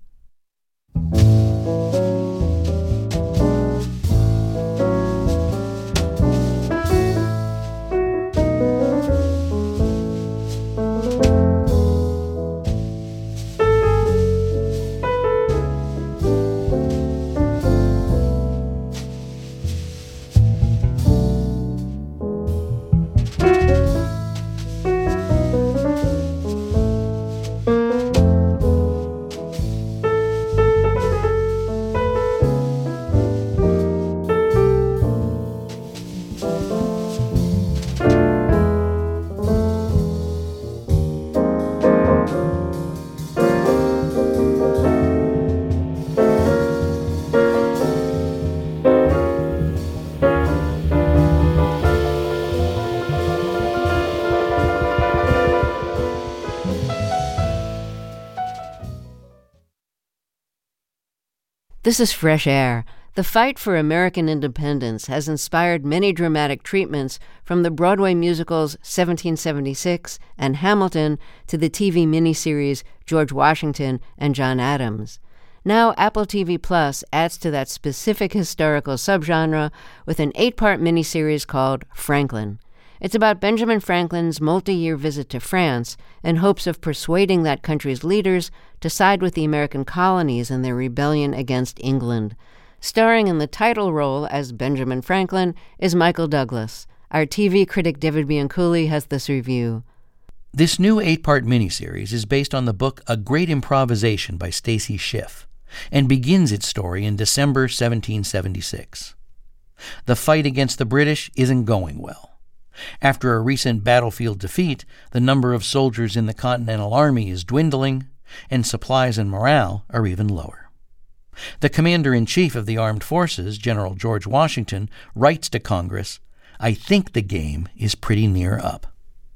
Speaker 1: This is Fresh Air. The fight for American independence has inspired many dramatic treatments, from the Broadway musicals seventeen seventy-six and Hamilton to the T V miniseries George Washington and John Adams. Now Apple T V Plus adds to that specific historical subgenre with an eight-part miniseries called Franklin. It's about Benjamin Franklin's multi-year visit to France in hopes of persuading that country's leaders to side with the American colonies in their rebellion against England. Starring in the title role as Benjamin Franklin is Michael Douglas. Our T V critic David Bianculli has this review.
Speaker 4: This new eight-part miniseries is based on the book A Great Improvisation by Stacy Schiff and begins its story in December seventeen seventy-six. The fight against the British isn't going well. After a recent battlefield defeat, the number of soldiers in the Continental Army is dwindling, and supplies and morale are even lower. The Commander-in-Chief of the Armed Forces, General George Washington, writes to Congress, "I think the game is pretty near up."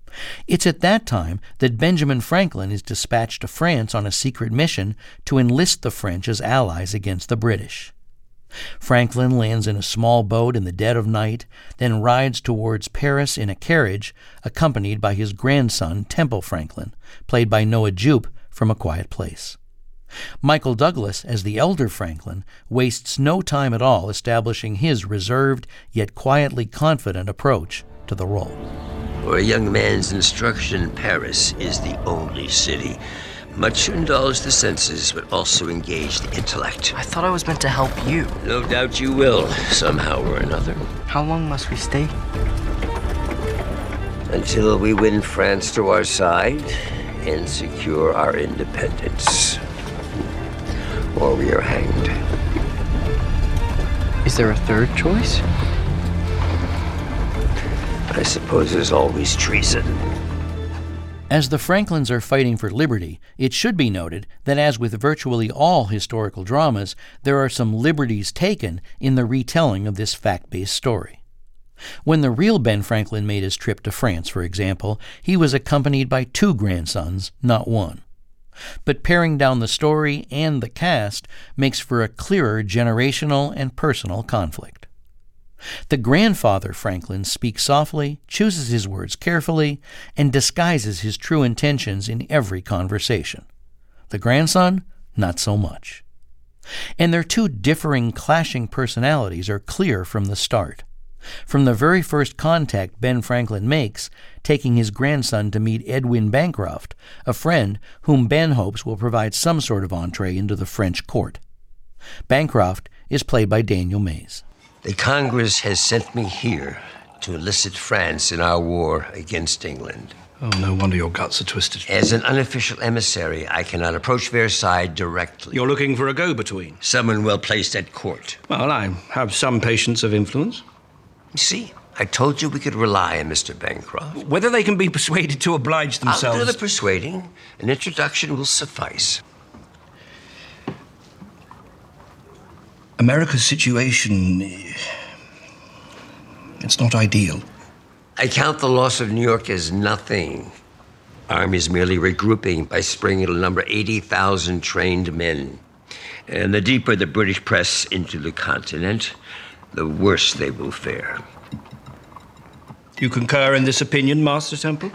Speaker 4: It's at that time that Benjamin Franklin is dispatched to France on a secret mission to enlist the French as allies against the British. Franklin lands in a small boat in the dead of night, then rides towards Paris in a carriage, accompanied by his grandson, Temple Franklin, played by Noah Jupe from A Quiet Place. Michael Douglas, as the elder Franklin, wastes no time at all establishing his reserved yet quietly confident approach to the role.
Speaker 5: For a young man's instruction in Paris is the only city much to indulge the senses, but also engage the intellect.
Speaker 6: I thought I was meant to help you.
Speaker 5: No doubt you will, somehow or another.
Speaker 6: How long must we stay?
Speaker 5: Until we win France to our side and secure our independence. Or we are hanged.
Speaker 6: Is there a third choice?
Speaker 5: I suppose there's always treason.
Speaker 4: As the Franklins are fighting for liberty, it should be noted that as with virtually all historical dramas, there are some liberties taken in the retelling of this fact-based story. When the real Ben Franklin made his trip to France, for example, he was accompanied by two grandsons, not one. But paring down the story and the cast makes for a clearer generational and personal conflict. The grandfather Franklin speaks softly, chooses his words carefully, and disguises his true intentions in every conversation. The grandson, not so much. And their two differing, clashing personalities are clear from the start. From the very first contact Ben Franklin makes, taking his grandson to meet Edwin Bancroft, a friend whom Ben hopes will provide some sort of entree into the French court. Bancroft is played by Daniel Mays.
Speaker 5: The Congress has sent me here to enlist France in our war against England.
Speaker 7: Oh, no wonder your guts are twisted.
Speaker 5: As an unofficial emissary, I cannot approach Versailles directly.
Speaker 7: You're looking for a go-between?
Speaker 5: Someone well placed at court.
Speaker 7: Well, I have some patience of influence.
Speaker 5: You see, I told you we could rely on Mister Bancroft.
Speaker 7: Whether they can be persuaded to oblige themselves...
Speaker 5: I'll do the persuading. An introduction will suffice.
Speaker 7: America's situation, it's not ideal.
Speaker 5: I count the loss of New York as nothing. Army's merely regrouping by springing a number eighty thousand trained men. And the deeper the British press into the continent, the worse they will fare.
Speaker 7: You concur in this opinion, Master Temple?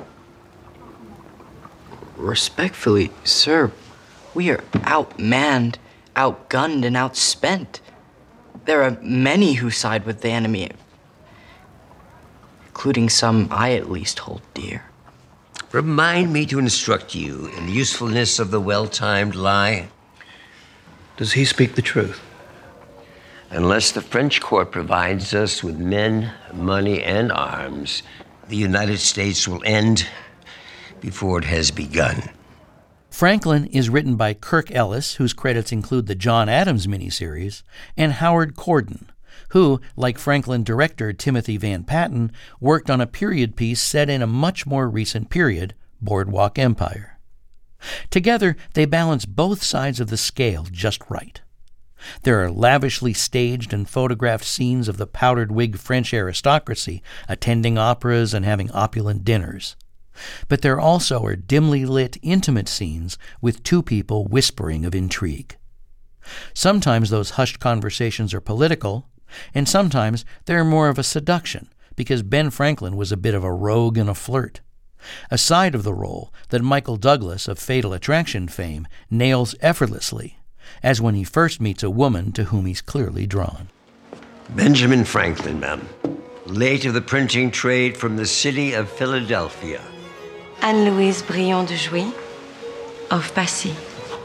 Speaker 6: Respectfully, sir, we are outmanned, outgunned, and outspent. There are many who side with the enemy, including some I at least hold dear.
Speaker 5: Remind me to instruct you in the usefulness of the well-timed lie.
Speaker 7: Does he speak the truth?
Speaker 5: Unless the French court provides us with men, money, and arms, the United States will end before it has begun.
Speaker 4: Franklin is written by Kirk Ellis, whose credits include the John Adams miniseries, and Howard Corden, who, like Franklin director Timothy Van Patten, worked on a period piece set in a much more recent period, Boardwalk Empire. Together, they balance both sides of the scale just right. There are lavishly staged and photographed scenes of the powdered-wig French aristocracy attending operas and having opulent dinners. But there also are dimly lit, intimate scenes with two people whispering of intrigue. Sometimes those hushed conversations are political, and sometimes they're more of a seduction, because Ben Franklin was a bit of a rogue and a flirt. A side of the role that Michael Douglas of Fatal Attraction fame nails effortlessly, as when he first meets a woman to whom he's clearly drawn.
Speaker 5: Benjamin Franklin, ma'am, late of the printing trade from the city of Philadelphia.
Speaker 8: Anne-Louise Brion de Jouy, of Passy.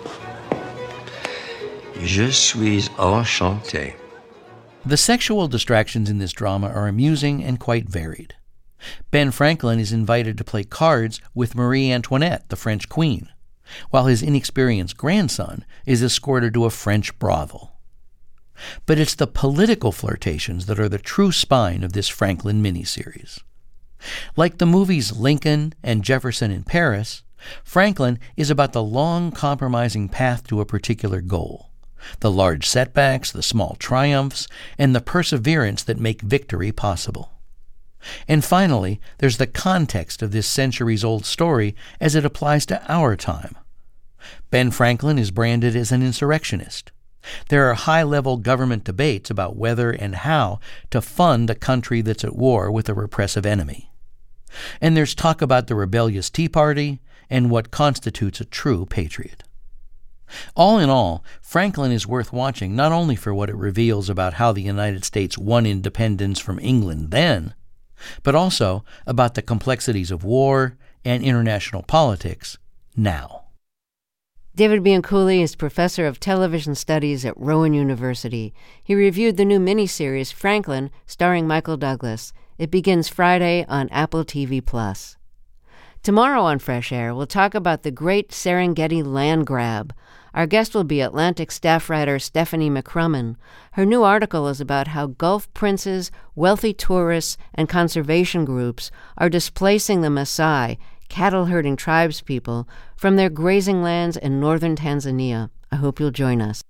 Speaker 5: Je suis enchanté.
Speaker 4: The sexual distractions in this drama are amusing and quite varied. Ben Franklin is invited to play cards with Marie Antoinette, the French queen, while his inexperienced grandson is escorted to a French brothel. But it's the political flirtations that are the true spine of this Franklin miniseries. Like the movies Lincoln and Jefferson in Paris, Franklin is about the long, compromising path to a particular goal, the large setbacks, the small triumphs, and the perseverance that make victory possible. And finally, there's the context of this centuries-old story as it applies to our time. Ben Franklin is branded as an insurrectionist. There are high-level government debates about whether and how to fund a country that's at war with a repressive enemy. And there's talk about the rebellious Tea Party and what constitutes a true patriot. All in all, Franklin is worth watching not only for what it reveals about how the United States won independence from England then, but also about the complexities of war and international politics now.
Speaker 1: David Bianculli is professor of television studies at Rowan University. He reviewed the new miniseries Franklin, starring Michael Douglas. It begins Friday on Apple T V Plus. Tomorrow on Fresh Air, we'll talk about the Great Serengeti Land Grab. Our guest will be Atlantic staff writer Stephanie McCrummen. Her new article is about how Gulf princes, wealthy tourists, and conservation groups are displacing the Maasai, cattle-herding tribespeople, from their grazing lands in northern Tanzania. I hope you'll join us.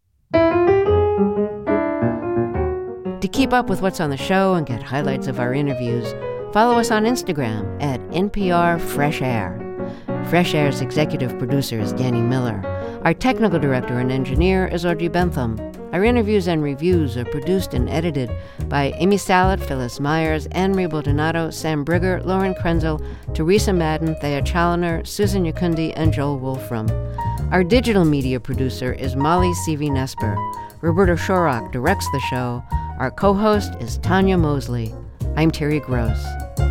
Speaker 1: To keep up with what's on the show and get highlights of our interviews, follow us on Instagram at N P R Fresh Air. Fresh Air's executive producer is Danny Miller. Our technical director and engineer is Audrey Bentham. Our interviews and reviews are produced and edited by Amy Salat, Phyllis Myers, Anne-Marie Baldonado, Sam Brigger, Lauren Krenzel, Teresa Madden, Thea Challoner, Susan Yakundi, and Joel Wolfram. Our digital media producer is Molly Seavey-Nesper. Roberta Shorrock directs the show. Our co-host is Tanya Mosley. I'm Terry Gross.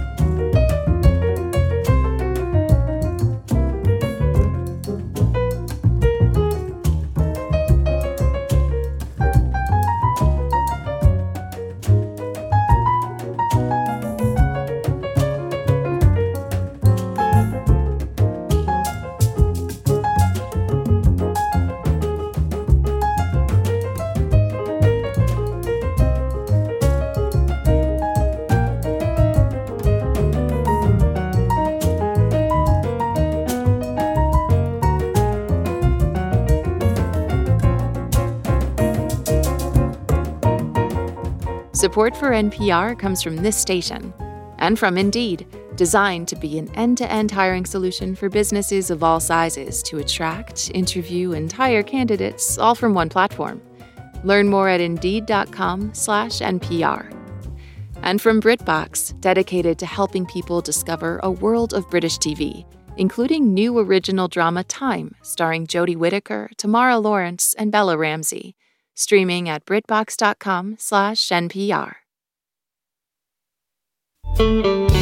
Speaker 3: Support for N P R comes from this station and from Indeed, designed to be an end-to-end hiring solution for businesses of all sizes to attract, interview, and hire candidates all from one platform. Learn more at Indeed.com slash NPR. And from BritBox, dedicated to helping people discover a world of British T V, including new original drama Time, starring Jodie Whittaker, Tamara Lawrence, and Bella Ramsey. Streaming at BritBox.com slash NPR.